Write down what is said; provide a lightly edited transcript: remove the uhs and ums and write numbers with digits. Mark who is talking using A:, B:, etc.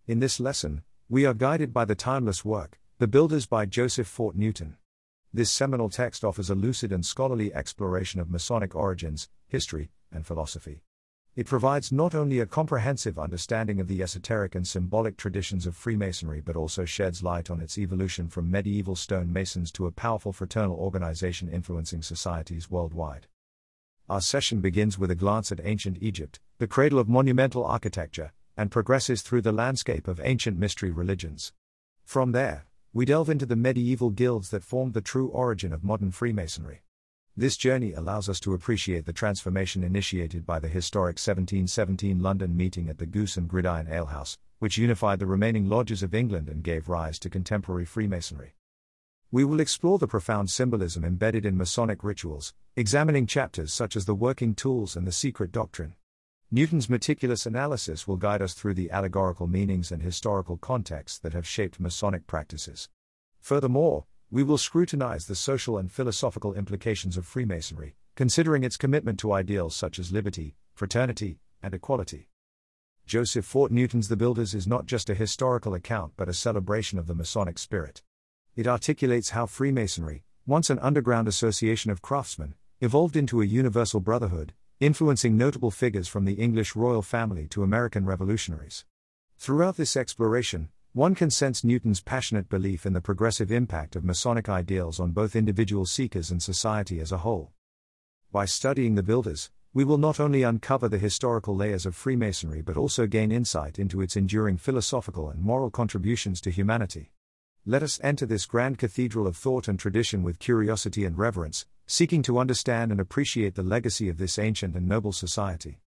A: In this lesson, we are guided by the timeless work, The Builders by Joseph Fort Newton. This seminal text offers a lucid and scholarly exploration of Masonic origins, history, and philosophy. It provides not only a comprehensive understanding of the esoteric and symbolic traditions of Freemasonry but also sheds light on its evolution from medieval stonemasons to a powerful fraternal organization influencing societies worldwide. Our session begins with a glance at ancient Egypt, the cradle of monumental architecture, and progresses through the landscape of ancient mystery religions. From there, we delve into the medieval guilds that formed the true origin of modern Freemasonry. This journey allows us to appreciate the transformation initiated by the historic 1717 London meeting at the Goose and Gridiron Alehouse, which unified the remaining lodges of England and gave rise to contemporary Freemasonry. We will explore the profound symbolism embedded in Masonic rituals, examining chapters such as the working tools and the secret doctrine. Newton's meticulous analysis will guide us through the allegorical meanings and historical contexts that have shaped Masonic practices. Furthermore, we will scrutinize the social and philosophical implications of Freemasonry, considering its commitment to ideals such as liberty, fraternity, and equality. Joseph Fort Newton's The Builders is not just a historical account but a celebration of the Masonic spirit. It articulates how Freemasonry, once an underground association of craftsmen, evolved into a universal brotherhood, influencing notable figures from the English royal family to American revolutionaries. Throughout this exploration, one can sense Newton's passionate belief in the progressive impact of Masonic ideals on both individual seekers and society as a whole. By studying The Builders, we will not only uncover the historical layers of Freemasonry but also gain insight into its enduring philosophical and moral contributions to humanity. Let us enter this grand cathedral of thought and tradition with curiosity and reverence, seeking to understand and appreciate the legacy of this ancient and noble society.